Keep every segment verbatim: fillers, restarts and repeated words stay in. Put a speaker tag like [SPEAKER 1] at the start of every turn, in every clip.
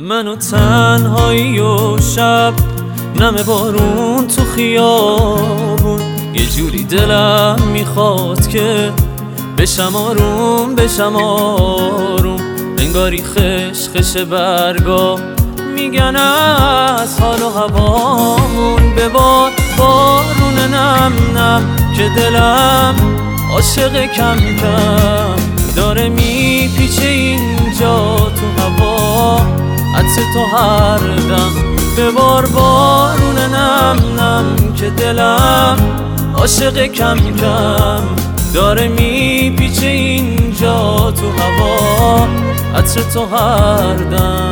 [SPEAKER 1] منو تنهایی و شب، نم بارون تو خیابون، یه جوری دلم میخواد که بشم آروم بشم آروم. انگاری خش خش برگا میگن از حال و هوامون. ببار بارون نم نم که دلم عاشق کم کم داره میپیچه اینجا تو هوا، عطر تو هر دم. ببار بارون نم نم که دلم عاشق کم کم داره میپیچه اینجا تو هوا، عطر تو هر دم.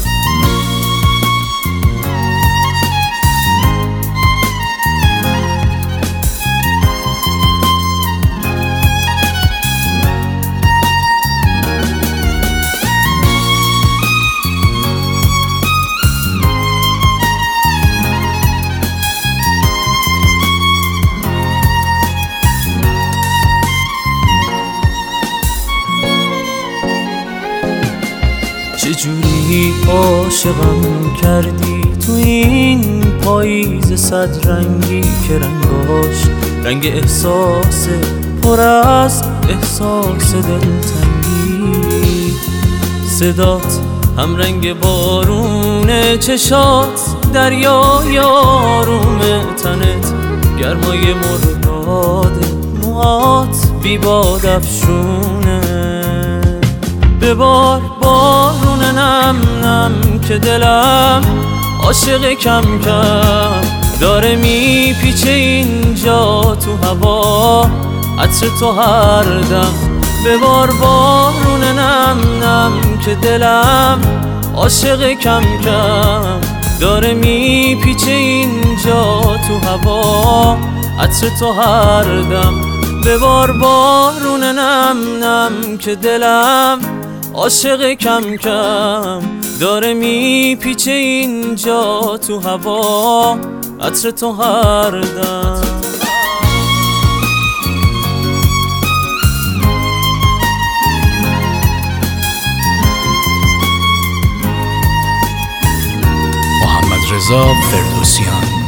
[SPEAKER 1] چجوری عاشقم کردی تو این پاییز صد رنگی که رنگاش رنگ احساس پر از احساس دلتنگی. صدات هم رنگ بارون چشات، دریای آروم تنت، گرمای مرداد موهات بی باد افشونه. ببار بارون نم نم که دلم عاشق کم کم داره میپیچه اینجا تو هوا، عطر تو هر دم. ببار بارون نم نم که دلم عاشق کم کم داره میپیچه اینجا تو هوا، عطر تو هر دم. ببار بارون نم نم که دلم عاشق کم کم داره میپیچه اینجا تو هوا، عطر تو هر دم.
[SPEAKER 2] محمد رضا فردوسیان.